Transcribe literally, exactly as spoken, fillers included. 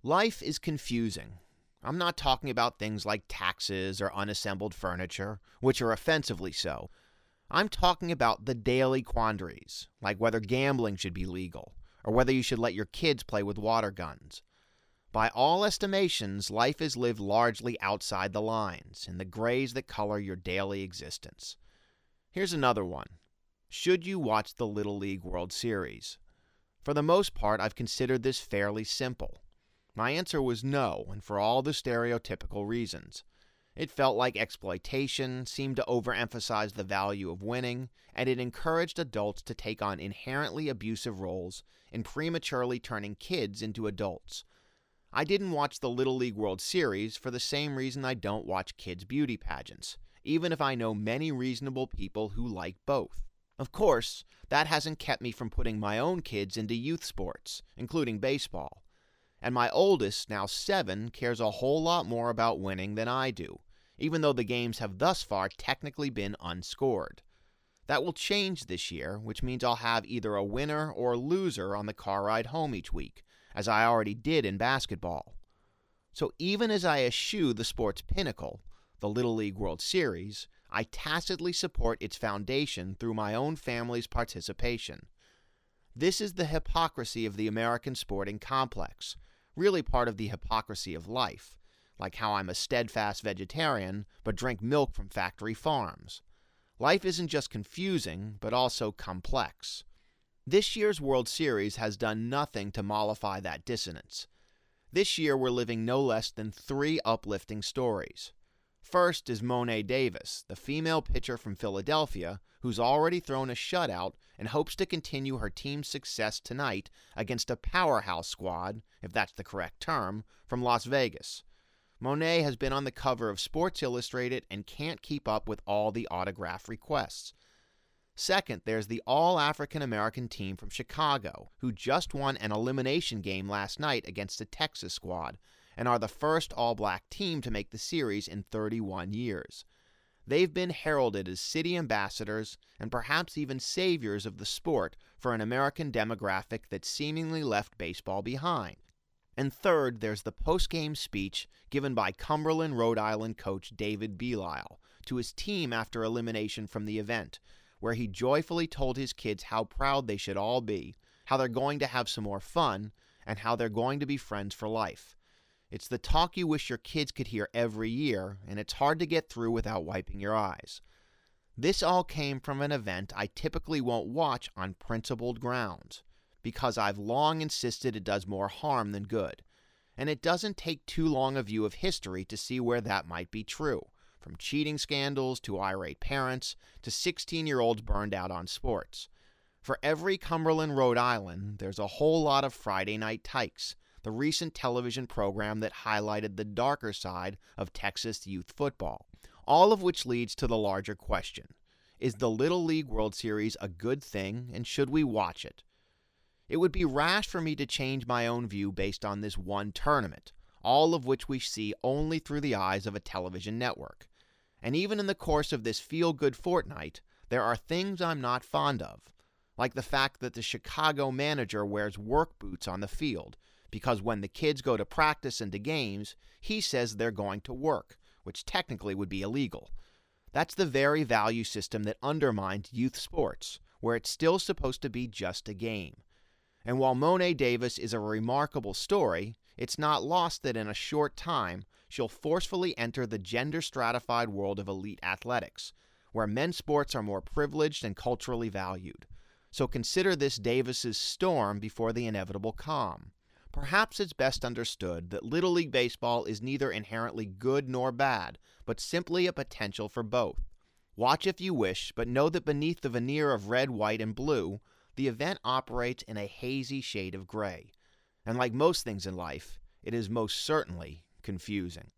Life is confusing. I'm not talking about things like taxes or unassembled furniture, which are offensively so. I'm talking about the daily quandaries, like whether gambling should be legal, or whether you should let your kids play with water guns. By all estimations, life is lived largely outside the lines, in the grays that color your daily existence. Here's another one. Should you watch the Little League World Series? For the most part, I've considered this fairly simple. My answer was no, and for all the stereotypical reasons. It felt like exploitation, seemed to overemphasize the value of winning, and it encouraged adults to take on inherently abusive roles in prematurely turning kids into adults. I didn't watch the Little League World Series for the same reason I don't watch kids' beauty pageants, even if I know many reasonable people who like both. Of course, that hasn't kept me from putting my own kids into youth sports, including baseball. And my oldest, now seven, cares a whole lot more about winning than I do, even though the games have thus far technically been unscored. That will change this year, which means I'll have either a winner or loser on the car ride home each week, as I already did in basketball. So even as I eschew the sport's pinnacle, the Little League World Series, I tacitly support its foundation through my own family's participation. This is the hypocrisy of the American sporting complex, really part of the hypocrisy of life, like how I'm a steadfast vegetarian but drink milk from factory farms. Life isn't just confusing, but also complex. This year's World Series has done nothing to mollify that dissonance. This year we're living no less than three uplifting stories. First is Mo'ne Davis, the female pitcher from Philadelphia, who's already thrown a shutout and hopes to continue her team's success tonight against a powerhouse squad, if that's the correct term, from Las Vegas. Mo'ne has been on the cover of Sports Illustrated and can't keep up with all the autograph requests. Second, there's the all-African-American team from Chicago, who just won an elimination game last night against a Texas squad, and are the first all-black team to make the series in thirty-one years. They've been heralded as city ambassadors and perhaps even saviors of the sport for an American demographic that seemingly left baseball behind. And third, there's the post-game speech given by Cumberland, Rhode Island coach David Belisle to his team after elimination from the event, where he joyfully told his kids how proud they should all be, how they're going to have some more fun, and how they're going to be friends for life. It's the talk you wish your kids could hear every year, and it's hard to get through without wiping your eyes. This all came from an event I typically won't watch on principled grounds, because I've long insisted it does more harm than good, and it doesn't take too long a view of history to see where that might be true, from cheating scandals to irate parents to sixteen-year-olds burned out on sports. For every Cumberland, Rhode Island, there's a whole lot of Friday Night Tykes, the recent television program that highlighted the darker side of Texas youth football, all of which leads to the larger question. Is the Little League World Series a good thing, and should we watch it? It would be rash for me to change my own view based on this one tournament, all of which we see only through the eyes of a television network. And even in the course of this feel-good fortnight, there are things I'm not fond of, like the fact that the Chicago manager wears work boots on the field, because when the kids go to practice and to games, he says they're going to work, which technically would be illegal. That's the very value system that undermines youth sports, where it's still supposed to be just a game. And while Mo'ne Davis is a remarkable story, it's not lost that in a short time, she'll forcefully enter the gender-stratified world of elite athletics, where men's sports are more privileged and culturally valued. So consider this Davis's storm before the inevitable calm. Perhaps it's best understood that Little League Baseball is neither inherently good nor bad, but simply a potential for both. Watch if you wish, but know that beneath the veneer of red, white, and blue, the event operates in a hazy shade of gray. And like most things in life, it is most certainly confusing.